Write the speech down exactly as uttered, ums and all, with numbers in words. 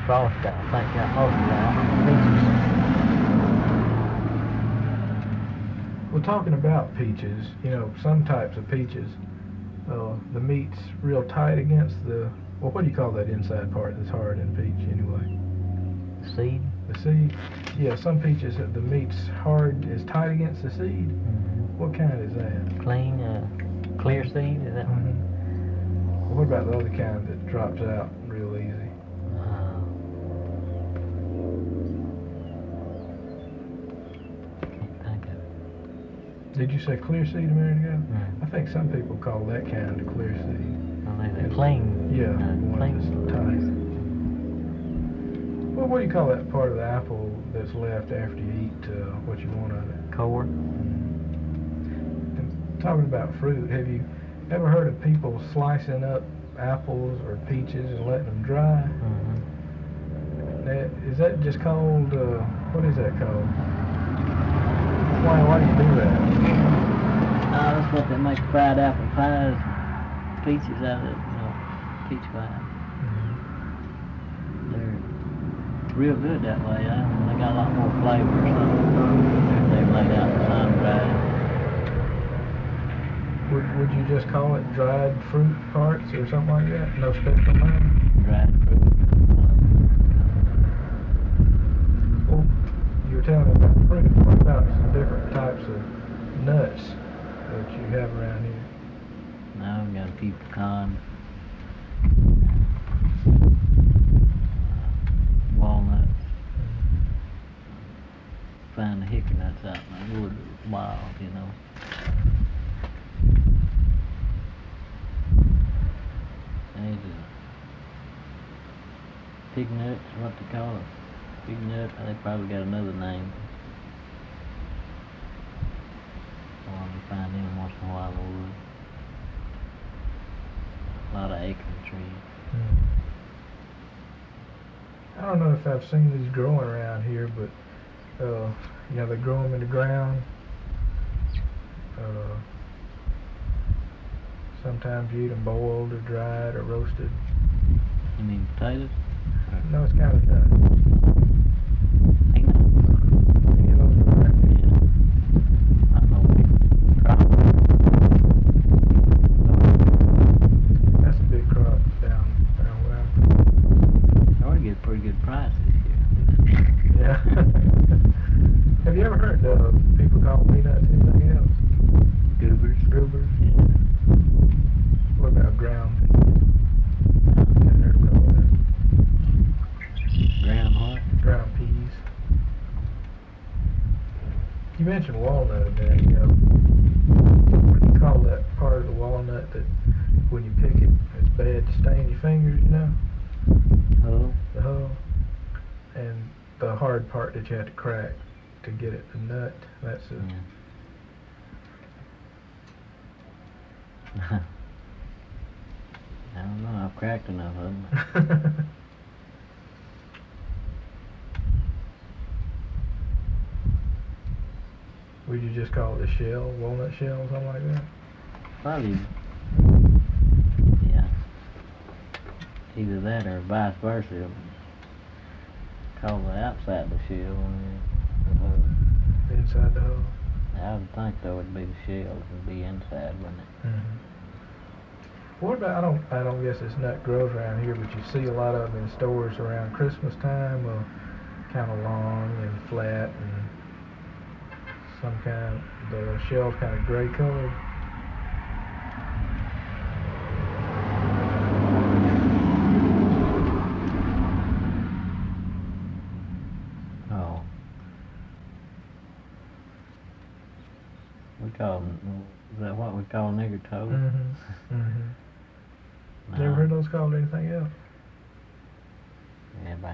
frost got, I think, got most of that on the peaches. Well, talking about peaches, you know, some types of peaches, uh, the meat's real tight against the, well, what do you call that inside part that's hard in peach anyway? The seed? The seed? Yeah, some peaches, the meat's hard, is tight against the seed. Mm-hmm. What kind is that? Clean, uh, clear seed, is that one? Mm-hmm. Well, what about the other kind that drops out real easy? Uh, can't think of it. Did you say clear seed a minute ago? Mm. I think some people call that kind of clear seed. Well, they, they're clean. Yeah, uh, one clean. that's tight. Well, what do you call that part of the apple that's left after you eat uh, what you want of it? Core. And talking about fruit, have you ever heard of people slicing up apples or peaches and letting them dry? Mm-hmm. That, is that just called, uh, what is that called? Why, why do you do that? Uh, that's what they make fried apple pies, peaches out of it, you know, peach pie. They're real good that way. I don't, they got a lot more flavor or something. They're laid out in sun dried. Would, would you just call it dried fruit parts or something like that? No special name? Dried fruit. Well, you were telling me about fruit. What about some different types of nuts that you have around here? Now we got a few pecan, walnuts. Find the hickory nuts out in the wood wild, you know. There's a pig nuts, what they call it. Pig nut, they probably got another name. Well, we find them once in a while in the woods. A lot of acorn trees. Hmm. I don't know if I've seen these growing around here, but uh, you know, they grow them in the ground. Uh, sometimes you eat them boiled or dried or roasted. You mean potatoes? No, it's kind of nuts. Peanuts? Any of those around here? Yeah. I know big crop. That's a big crop down down where I'm from. I ought to get a pretty good price this year. Yeah. Have you ever heard uh, people call peanuts anything else? Goobers. Goobers? Yeah. What about ground peas? I've heard about that. Ground what? Ground peas. You mentioned walnut a minute ago. What do you call that part of the walnut that when you pick it, it's bad to stain your fingers, you know? Oh. The hull. And the hard part that you have to crack to get it the nut, that's a... Yeah. I don't know, I've cracked enough of them. Would you just call it a shell, walnut shell, something like that? Probably, yeah. Either that or vice versa. Call the outside the shell and the hull. Inside the hull? I would think though it'd be the shell, it would be inside, wouldn't it? Mm-hmm. What about, I don't, I don't guess this nut grows around here, but you see a lot of them in stores around Christmas time, uh, kind of long and flat and some kind, the shell's kind of gray colored. Oh. We call them, is that what we call nigger toad? Mm-hmm. Mm-hmm. No. You ever heard those called anything else? Yeah,